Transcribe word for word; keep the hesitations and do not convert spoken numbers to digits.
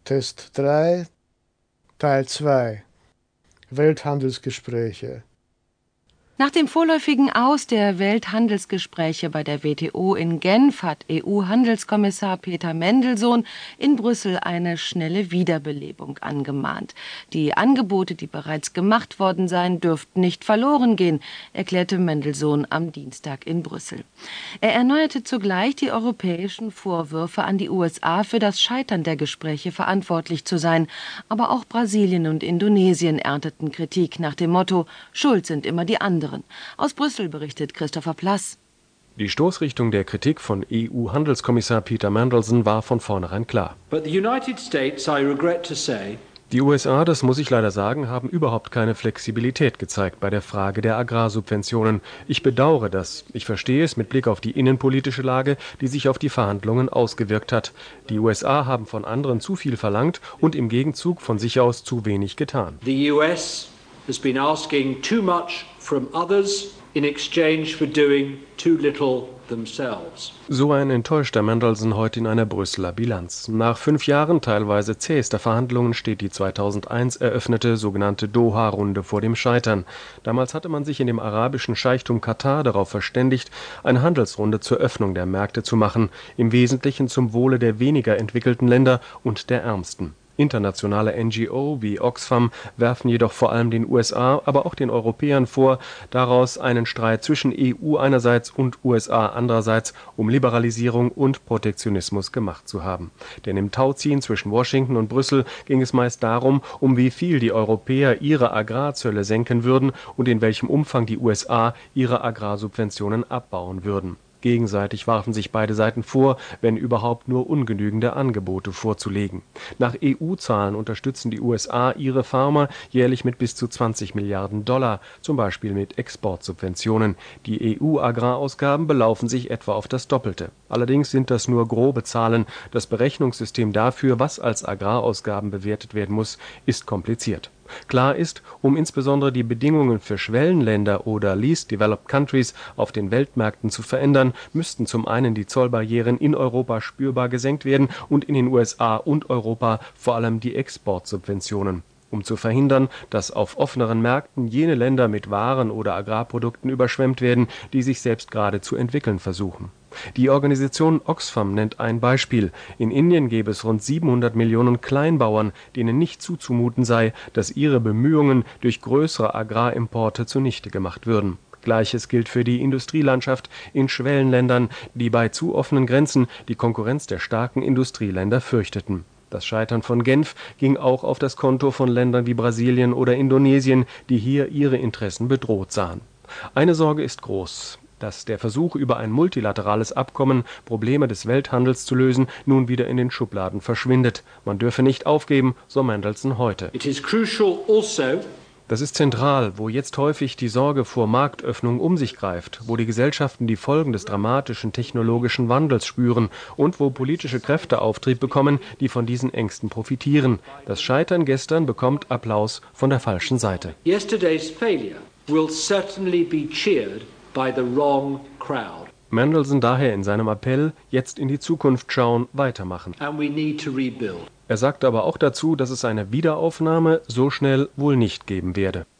Test drei, Teil zwei. Welthandelsgespräche. Nach dem vorläufigen Aus der Welthandelsgespräche bei der W T O in Genf hat E U-Handelskommissar Peter Mandelson in Brüssel eine schnelle Wiederbelebung angemahnt. Die Angebote, die bereits gemacht worden seien, dürften nicht verloren gehen, erklärte Mandelson am Dienstag in Brüssel. Er erneuerte zugleich die europäischen Vorwürfe an die U S A, für das Scheitern der Gespräche verantwortlich zu sein. Aber auch Brasilien und Indonesien ernteten Kritik nach dem Motto: Schuld sind immer die anderen. Aus Brüssel berichtet Christopher Plass. Die Stoßrichtung der Kritik von E U-Handelskommissar Peter Mandelson war von vornherein klar. But the United States, I regret to say, Die U S A, das muss ich leider sagen, haben überhaupt keine Flexibilität gezeigt bei der Frage der Agrarsubventionen. Ich bedauere das. Ich verstehe es mit Blick auf die innenpolitische Lage, die sich auf die Verhandlungen ausgewirkt hat. Die U S A haben von anderen zu viel verlangt und im Gegenzug von sich aus zu wenig getan. the U S has been asking too much from others in exchange for doing too little themselves. So ein enttäuschter Mandelson heute in einer Brüsseler Bilanz. Nach fünf Jahren teilweise zähester Verhandlungen steht die zweitausendeins eröffnete sogenannte Doha-Runde vor dem Scheitern. Damals hatte man sich in dem arabischen Scheichtum Katar darauf verständigt, eine Handelsrunde zur Öffnung der Märkte zu machen, im Wesentlichen zum Wohle der weniger entwickelten Länder und der Ärmsten. Internationale N G O wie Oxfam werfen jedoch vor allem den U S A, aber auch den Europäern vor, daraus einen Streit zwischen E U einerseits und U S A andererseits um Liberalisierung und Protektionismus gemacht zu haben. Denn im Tauziehen zwischen Washington und Brüssel ging es meist darum, um wie viel die Europäer ihre Agrarzölle senken würden und in welchem Umfang die U S A ihre Agrarsubventionen abbauen würden. Gegenseitig warfen sich beide Seiten vor, wenn überhaupt nur ungenügende Angebote vorzulegen. Nach E U-Zahlen unterstützen die U S A ihre Farmer jährlich mit bis zu zwanzig Milliarden Dollar, zum Beispiel mit Exportsubventionen. Die E U-Agrarausgaben belaufen sich etwa auf das Doppelte. Allerdings sind das nur grobe Zahlen. Das Berechnungssystem dafür, was als Agrarausgaben bewertet werden muss, ist kompliziert. Klar ist, um insbesondere die Bedingungen für Schwellenländer oder Least Developed Countries auf den Weltmärkten zu verändern, müssten zum einen die Zollbarrieren in Europa spürbar gesenkt werden und in den U S A und Europa vor allem die Exportsubventionen. Um zu verhindern, dass auf offeneren Märkten jene Länder mit Waren oder Agrarprodukten überschwemmt werden, die sich selbst gerade zu entwickeln versuchen. Die Organisation Oxfam nennt ein Beispiel. In Indien gäbe es rund siebenhundert Millionen Kleinbauern, denen nicht zuzumuten sei, dass ihre Bemühungen durch größere Agrarimporte zunichte gemacht würden. Gleiches gilt für die Industrielandschaft in Schwellenländern, die bei zu offenen Grenzen die Konkurrenz der starken Industrieländer fürchteten. Das Scheitern von Genf ging auch auf das Konto von Ländern wie Brasilien oder Indonesien, die hier ihre Interessen bedroht sahen. Eine Sorge ist groß: dass der Versuch, über ein multilaterales Abkommen Probleme des Welthandels zu lösen, nun wieder in den Schubladen verschwindet. Man dürfe nicht aufgeben, so Mandelson heute. It is crucial also Das ist zentral, wo jetzt häufig die Sorge vor Marktöffnung um sich greift, wo die Gesellschaften die Folgen des dramatischen technologischen Wandels spüren und wo politische Kräfte Auftrieb bekommen, die von diesen Ängsten profitieren. Das Scheitern gestern bekommt Applaus von der falschen Seite. yesterday's failure will certainly be cheered by the wrong crowd. Mandelson daher in seinem Appell, jetzt in die Zukunft schauen, weitermachen. And we need to rebuild. Er sagte aber auch dazu, dass es eine Wiederaufnahme so schnell wohl nicht geben werde.